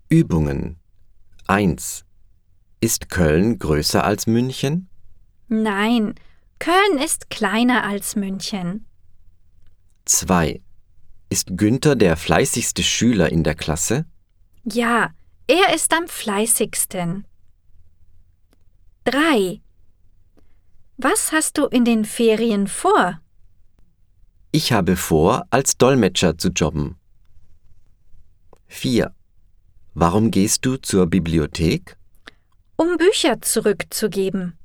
Übungen 1. Ist Köln größer als München? Nein, Köln ist kleiner als München. 2. Ist Günther der fleißigste Schüler in der Klasse? Ja, er ist am fleißigsten. 3. Was hast du in den Ferien vor? Ich habe vor, als Dolmetscher zu jobben. 4. Warum gehst du zur Bibliothek? Um Bücher zurückzugeben.